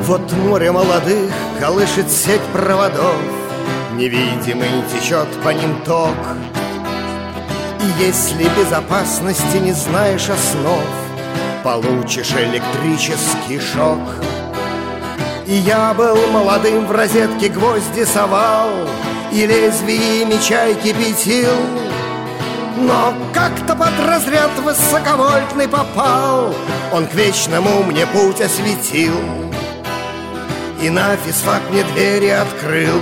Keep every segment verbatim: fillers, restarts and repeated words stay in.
Вот море молодых колышет сеть проводов, невидимый течет по ним ток. И если безопасности не знаешь основ, получишь электрический шок. И я был молодым, в розетке гвозди совал и лезвиями чай кипятил. Но как-то под разряд высоковольтный попал, он к вечному мне путь осветил и на физфак мне двери открыл.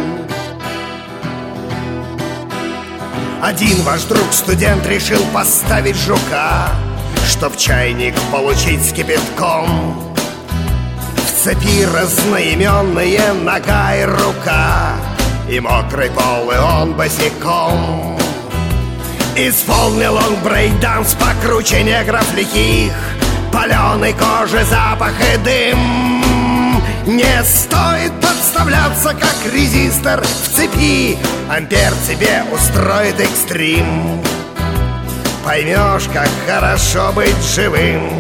Один ваш друг, студент, решил поставить жука, чтоб чайник получить с кипятком. В цепи разноименные нога и рука, и мокрый пол, и он босиком. Исполнил он брейк-данс покруче негров лихих, паленой кожи, запах и дым. Не стоит подставляться, как резистор в цепи, ампер тебе устроит экстрим. Поймешь, как хорошо быть живым.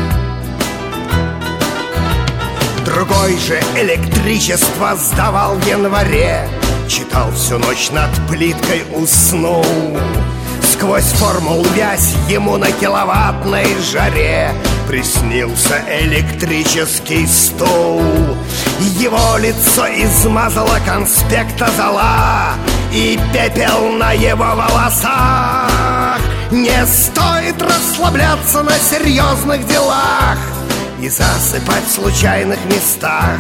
Другой же электричество сдавал в январе, читал всю ночь над плиткой, уснул. Сквозь формул вязь ему на киловаттной жаре приснился электрический стул. Его лицо измазало конспекта зола и пепел на его волосах. Не стоит расслабляться на серьезных делах и засыпать в случайных местах.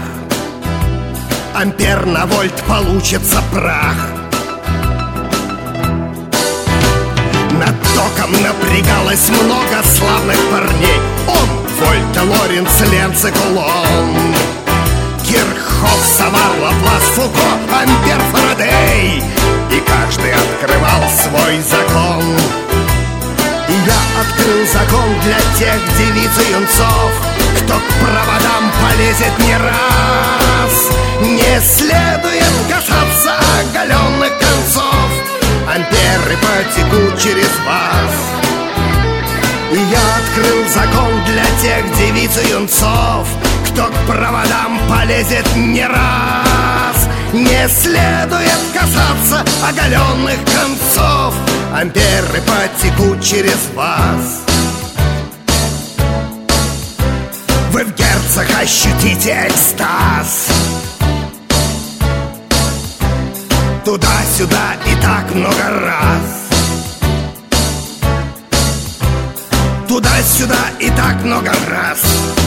Ампер на вольт получится прах. Над током напрягалось много славных парней. Он, Вольта, Лоренц, Ленц и Кулон, Кирхоф, Самар, Лаплас, Фуко, Ампер, Фарадей. И каждый открывал свой закон. И я открыл закон для тех девиц и юнцов, кто к проводам полезет не раз. Не следует касаться оголенных концов, амперы потекут через вас. И я открыл закон для тех девиц и юнцов, кто к проводам полезет не раз. Не следует касаться оголенных концов, амперы потекут через вас. Вы в герцах ощутите экстаз. Туда-сюда и так много раз. Туда-сюда и так много раз.